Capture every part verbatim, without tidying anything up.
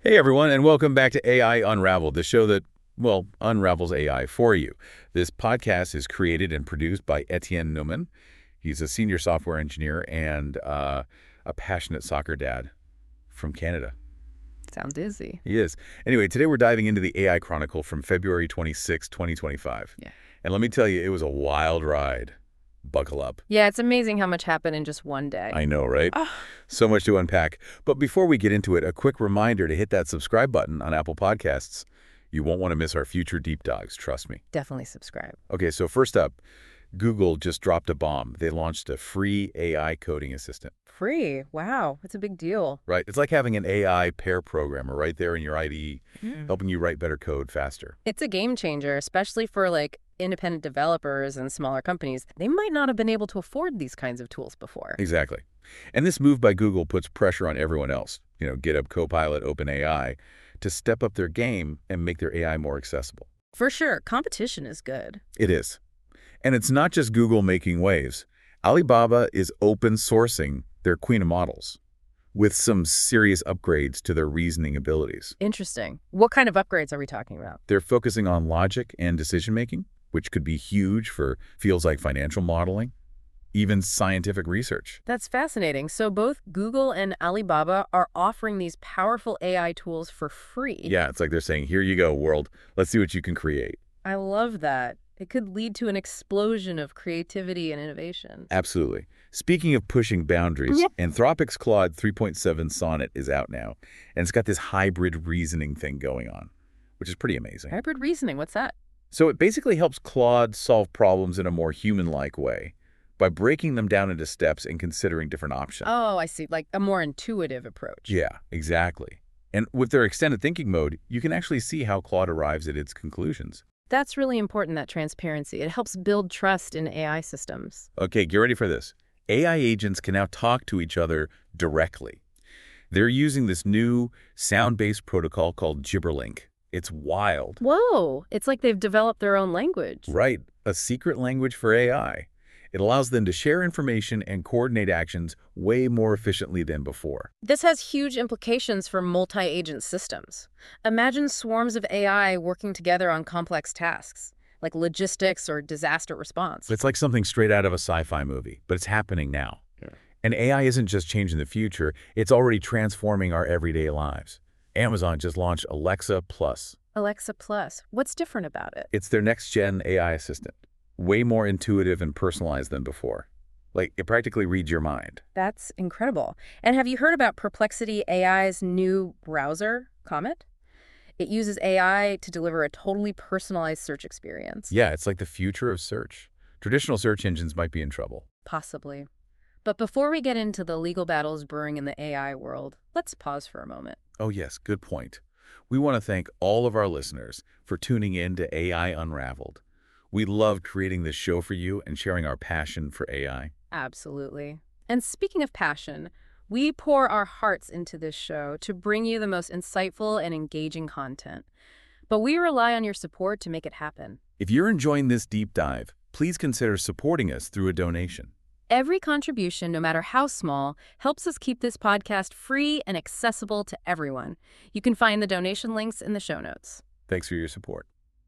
Hey, everyone, and welcome back to A I Unraveled, the show that, well, unravels A I for you. This podcast is created and produced by Etienne Neumann. He's a senior software engineer and uh, a passionate soccer dad from Canada. Sounds busy. He is. Anyway, today we're diving into the A I Chronicle from February twenty-sixth, twenty twenty-five. Yeah. And let me tell you, it was a wild ride. Buckle up. Yeah, it's amazing how much happened in just one day. I know, right? Oh. So much to unpack. But before we get into it, a quick reminder to hit that subscribe button on Apple Podcasts. You won't want to miss our future deep dives, trust me. Definitely subscribe. Okay, so first up, Google just dropped a bomb. They launched a free A I coding assistant. Free? Wow, that's a big deal. Right. It's like having an A I pair programmer right there in your I D E, Mm. helping you write better code faster. It's a game changer, especially for like independent developers and smaller companies. They might not have been able to afford these kinds of tools before. Exactly. And this move by Google puts pressure on everyone else, you know, GitHub Copilot, OpenAI, to step up their game and make their A I more accessible. For sure, competition is good. It is. And it's not just Google making waves. Alibaba is open sourcing their Queen of models with some serious upgrades to their reasoning abilities. Interesting. What kind of upgrades are we talking about? They're focusing on logic and decision-making, which could be huge for fields like financial modeling, even scientific research. That's fascinating. So both Google and Alibaba are offering these powerful A I tools for free. Yeah, it's like they're saying, here you go, world. Let's see what you can create. I love that. It could lead to an explosion of creativity and innovation. Absolutely. Speaking of pushing boundaries, Yeah. Anthropic's Claude three point seven Sonnet is out now, and it's got this hybrid reasoning thing going on, which is pretty amazing. Hybrid reasoning, what's that? So it basically helps Claude solve problems in a more human-like way by breaking them down into steps and considering different options. Oh, I see. Like a more intuitive approach. Yeah, exactly. And with their extended thinking mode, you can actually see how Claude arrives at its conclusions. That's really important, that transparency. It helps build trust in A I systems. Okay, get ready for this. A I agents can now talk to each other directly. They're using this new sound-based protocol called Gibberlink. It's wild. Whoa, it's like they've developed their own language. Right, a secret language for A I. It allows them to share information and coordinate actions way more efficiently than before. This has huge implications for multi-agent systems. Imagine swarms of A I working together on complex tasks, like logistics or disaster response. It's like something straight out of a sci-fi movie, but it's happening now. Yeah. And A I isn't just changing the future, it's already transforming our everyday lives. Amazon just launched Alexa Plus. Alexa Plus, what's different about it? It's their next-gen A I assistant. Way more intuitive and personalized than before. Like, it practically reads your mind. That's incredible. And have you heard about Perplexity A I's new browser, Comet? It uses A I to deliver a totally personalized search experience. Yeah, it's like the future of search. Traditional search engines might be in trouble. Possibly. But before we get into the legal battles brewing in the A I world, let's pause for a moment. Oh yes, good point. We want to thank all of our listeners for tuning in to A I Unraveled. We love creating this show for you and sharing our passion for A I. Absolutely. And speaking of passion, we pour our hearts into this show to bring you the most insightful and engaging content. But we rely on your support to make it happen. If you're enjoying this deep dive, please consider supporting us through a donation. Every contribution, no matter how small, helps us keep this podcast free and accessible to everyone. You can find the donation links in the show notes. Thanks for your support.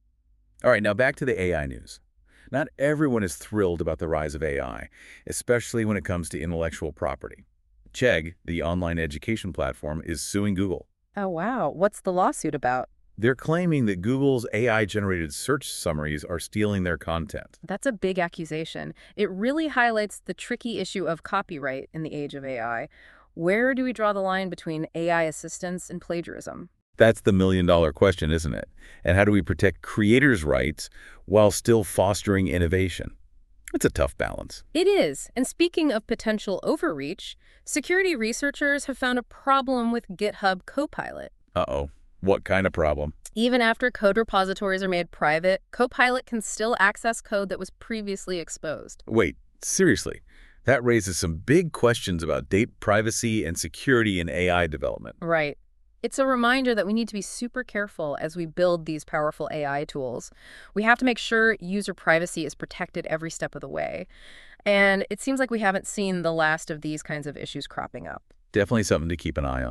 All right, now back to the A I news. Not everyone is thrilled about the rise of A I, especially when it comes to intellectual property. Chegg, the online education platform, is suing Google. Oh, wow. What's the lawsuit about? They're claiming that Google's A I-generated search summaries are stealing their content. That's a big accusation. It really highlights the tricky issue of copyright in the age of A I. Where do we draw the line between A I assistance and plagiarism? That's the million-dollar question, isn't it? And how do we protect creators' rights while still fostering innovation? It's a tough balance. It is. And speaking of potential overreach, security researchers have found a problem with GitHub Copilot. Uh-oh. What kind of problem? Even after code repositories are made private, Copilot can still access code that was previously exposed. Wait, seriously? That raises some big questions about data privacy and security in A I development. Right. It's a reminder that we need to be super careful as we build these powerful A I tools. We have to make sure user privacy is protected every step of the way. And it seems like we haven't seen the last of these kinds of issues cropping up. Definitely something to keep an eye on.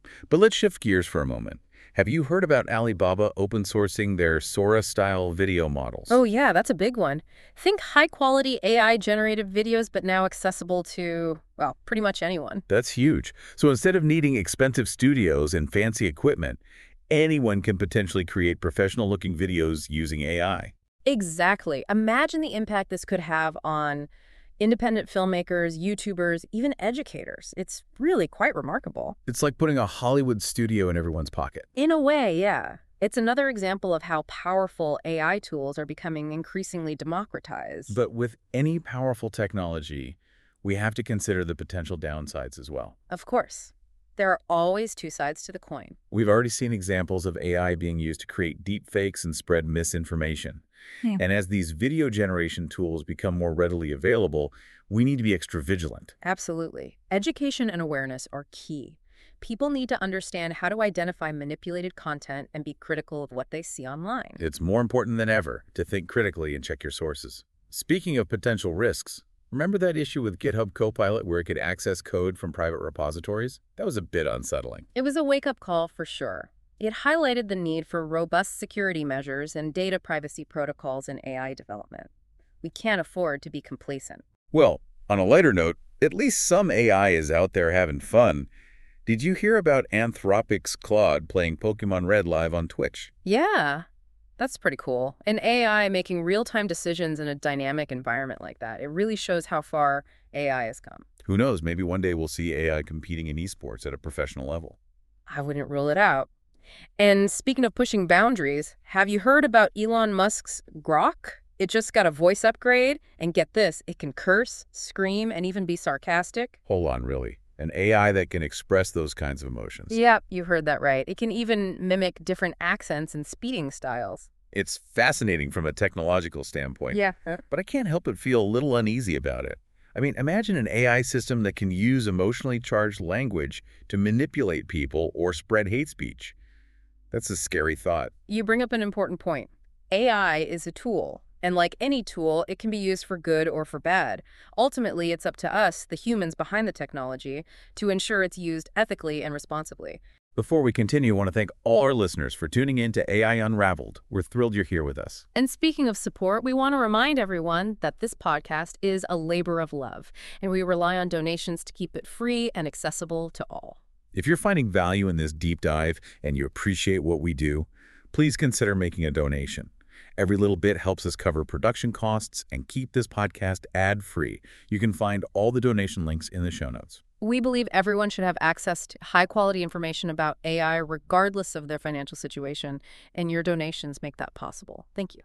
But let's shift gears for a moment. Have you heard about Alibaba open sourcing their Sora-style video models? Oh yeah, that's a big one. Think high-quality A I-generated videos, but now accessible to, well, pretty much anyone. That's huge. So instead of needing expensive studios and fancy equipment, anyone can potentially create professional-looking videos using A I. Exactly. Imagine the impact this could have on independent filmmakers, YouTubers, even educators. It's really quite remarkable. It's like putting a Hollywood studio in everyone's pocket. In a way, yeah. It's another example of how powerful A I tools are becoming increasingly democratized. But with any powerful technology, we have to consider the potential downsides as well. Of course, there are always two sides to the coin. We've already seen examples of A I being used to create deepfakes and spread misinformation. Yeah. And as these video generation tools become more readily available, we need to be extra vigilant. Absolutely. Education and awareness are key. People need to understand how to identify manipulated content and be critical of what they see online. It's more important than ever to think critically and check your sources. Speaking of potential risks, remember that issue with GitHub Copilot where it could access code from private repositories? That was a bit unsettling. It was a wake-up call for sure. It highlighted the need for robust security measures and data privacy protocols in A I development. We can't afford to be complacent. Well, on a lighter note, at least some A I is out there having fun. Did you hear about Anthropic's Claude playing Pokemon Red live on Twitch? Yeah, that's pretty cool. An A I making real-time decisions in a dynamic environment like that. It really shows how far A I has come. Who knows, maybe one day we'll see A I competing in esports at a professional level. I wouldn't rule it out. And speaking of pushing boundaries, have you heard about Elon Musk's Grok? It just got a voice upgrade, and get this, it can curse, scream, and even be sarcastic. Hold on, really? An A I that can express those kinds of emotions? Yep, you heard that right. It can even mimic different accents and speaking styles. It's fascinating from a technological standpoint. Yeah. But I can't help but feel a little uneasy about it. I mean, imagine an A I system that can use emotionally charged language to manipulate people or spread hate speech. That's a scary thought. You bring up an important point. A I is a tool, and like any tool, it can be used for good or for bad. Ultimately, it's up to us, the humans behind the technology, to ensure it's used ethically and responsibly. Before we continue, I want to thank all our listeners for tuning in to A I Unraveled. We're thrilled you're here with us. And speaking of support, we want to remind everyone that this podcast is a labor of love, and we rely on donations to keep it free and accessible to all. If you're finding value in this deep dive and you appreciate what we do, please consider making a donation. Every little bit helps us cover production costs and keep this podcast ad-free. You can find all the donation links in the show notes. We believe everyone should have access to high-quality information about A I regardless of their financial situation, and your donations make that possible. Thank you.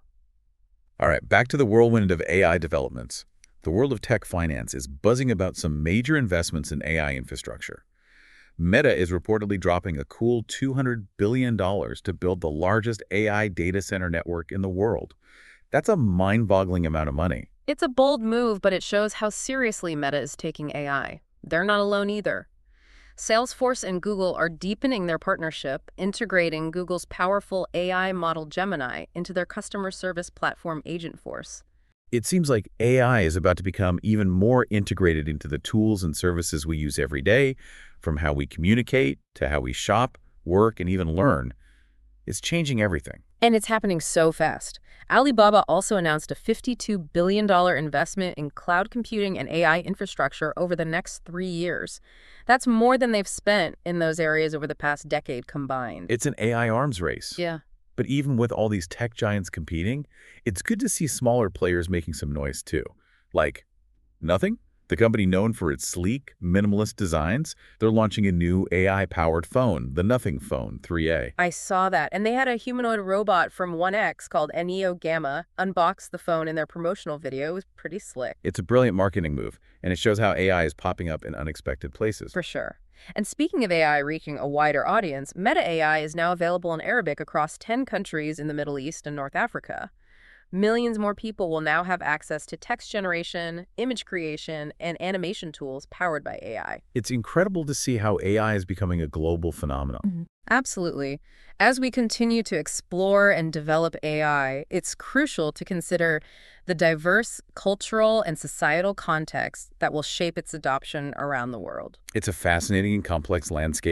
All right, back to the whirlwind of A I developments. The world of tech finance is buzzing about some major investments in A I infrastructure. Meta is reportedly dropping a cool two hundred billion dollars to build the largest A I data center network in the world. That's a mind-boggling amount of money. It's a bold move, but it shows how seriously Meta is taking A I. They're not alone either. Salesforce and Google are deepening their partnership, integrating Google's powerful A I model Gemini into their customer service platform Agentforce. It seems like A I is about to become even more integrated into the tools and services we use every day, from how we communicate to how we shop, work, and even learn. It's changing everything. And it's happening so fast. Alibaba also announced a fifty-two billion dollars investment in cloud computing and A I infrastructure over the next three years. That's more than they've spent in those areas over the past decade combined. It's an A I arms race. Yeah. But even with all these tech giants competing, it's good to see smaller players making some noise too. Like Nothing, the company known for its sleek, minimalist designs, they're launching a new A I-powered phone, the Nothing Phone three A. I saw that. And they had a humanoid robot from one X called Neo Gamma unbox the phone in their promotional video. It was pretty slick. It's a brilliant marketing move, and it shows how A I is popping up in unexpected places. For sure. And speaking of A I reaching a wider audience, Meta A I is now available in Arabic across ten countries in the Middle East and North Africa. Millions more people will now have access to text generation, image creation, and animation tools powered by A I. It's incredible to see how A I is becoming a global phenomenon. Mm-hmm. Absolutely. As we continue to explore and develop A I, it's crucial to consider the diverse cultural and societal contexts that will shape its adoption around the world. It's a fascinating and complex landscape,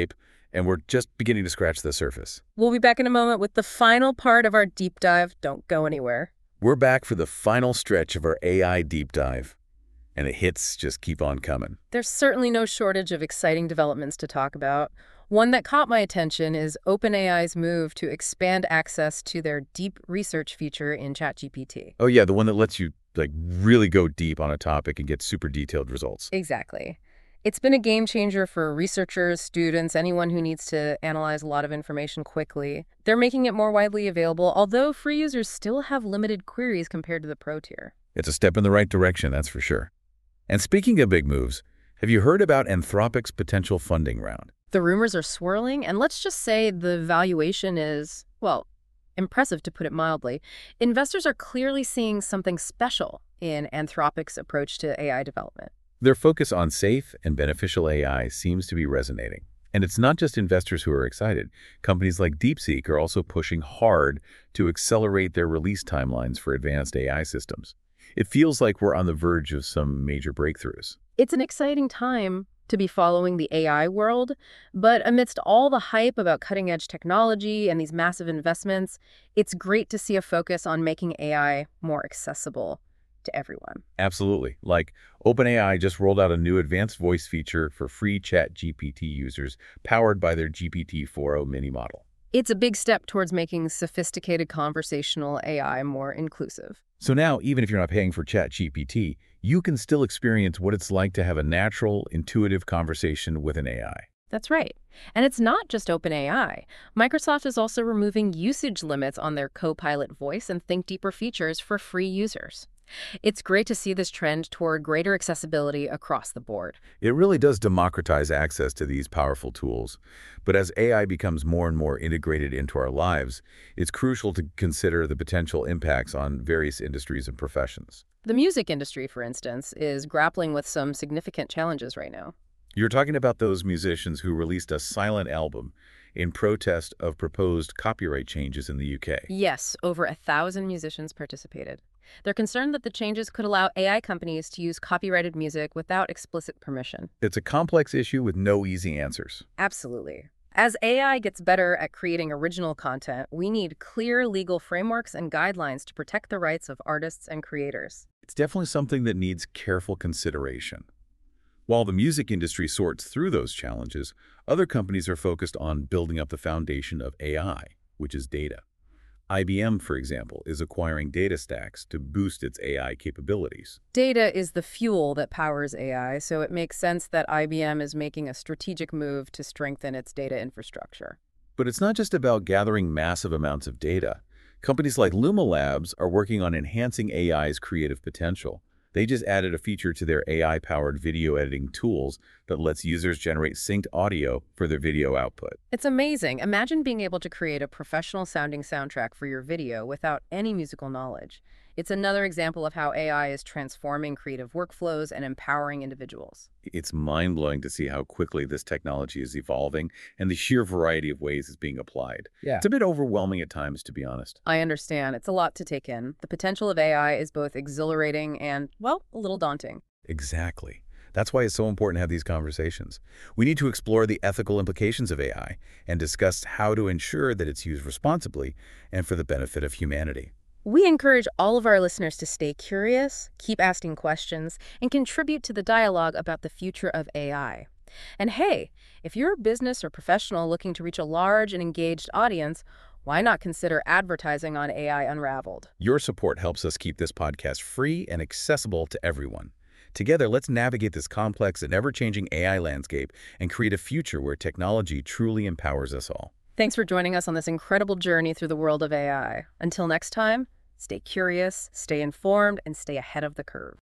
and we're just beginning to scratch the surface. We'll be back in a moment with the final part of our deep dive. Don't go anywhere. We're back for the final stretch of our A I deep dive, and the hits just keep on coming. There's certainly no shortage of exciting developments to talk about. One that caught my attention is OpenAI's move to expand access to their deep research feature in ChatGPT. Oh yeah, the one that lets you like really go deep on a topic and get super detailed results. Exactly. It's been a game changer for researchers, students, anyone who needs to analyze a lot of information quickly. They're making it more widely available, although free users still have limited queries compared to the Pro tier. It's a step in the right direction, that's for sure. And speaking of big moves, have you heard about Anthropic's potential funding round? The rumors are swirling, and let's just say the valuation is, well, impressive to put it mildly. Investors are clearly seeing something special in Anthropic's approach to A I development. Their focus on safe and beneficial A I seems to be resonating. And it's not just investors who are excited. Companies like DeepSeek are also pushing hard to accelerate their release timelines for advanced A I systems. It feels like we're on the verge of some major breakthroughs. It's an exciting time to be following the A I world, but amidst all the hype about cutting-edge technology and these massive investments, it's great to see a focus on making A I more accessible to everyone. Absolutely. Like OpenAI just rolled out a new advanced voice feature for free ChatGPT users powered by their G P T four o mini model. It's a big step towards making sophisticated conversational A I more inclusive. So now, even if you're not paying for ChatGPT, you can still experience what it's like to have a natural, intuitive conversation with an A I. That's right. And it's not just OpenAI. Microsoft is also removing usage limits on their Copilot voice and Think Deeper features for free users. It's great to see this trend toward greater accessibility across the board. It really does democratize access to these powerful tools. But as A I becomes more and more integrated into our lives, it's crucial to consider the potential impacts on various industries and professions. The music industry, for instance, is grappling with some significant challenges right now. You're talking about those musicians who released a silent album in protest of proposed copyright changes in the U K. Yes, over a thousand musicians participated. They're concerned that the changes could allow A I companies to use copyrighted music without explicit permission. It's a complex issue with no easy answers. Absolutely. As A I gets better at creating original content, we need clear legal frameworks and guidelines to protect the rights of artists and creators. It's definitely something that needs careful consideration. While the music industry sorts through those challenges, other companies are focused on building up the foundation of A I, which is data. I B M, for example, is acquiring DataStax to boost its A I capabilities. Data is the fuel that powers A I, so it makes sense that I B M is making a strategic move to strengthen its data infrastructure. But it's not just about gathering massive amounts of data. Companies like Luma Labs are working on enhancing A I's creative potential. They just added a feature to their A I-powered video editing tools that lets users generate synced audio for their video output. It's amazing. Imagine being able to create a professional-sounding soundtrack for your video without any musical knowledge. It's another example of how A I is transforming creative workflows and empowering individuals. It's mind-blowing to see how quickly this technology is evolving and the sheer variety of ways it's being applied. Yeah. It's a bit overwhelming at times, to be honest. I understand. It's a lot to take in. The potential of A I is both exhilarating and, well, a little daunting. Exactly. That's why it's so important to have these conversations. We need to explore the ethical implications of A I and discuss how to ensure that it's used responsibly and for the benefit of humanity. We encourage all of our listeners to stay curious, keep asking questions, and contribute to the dialogue about the future of A I. And hey, if you're a business or professional looking to reach a large and engaged audience, why not consider advertising on A I Unraveled? Your support helps us keep this podcast free and accessible to everyone. Together, let's navigate this complex and ever-changing A I landscape and create a future where technology truly empowers us all. Thanks for joining us on this incredible journey through the world of A I. Until next time, stay curious, stay informed, and stay ahead of the curve.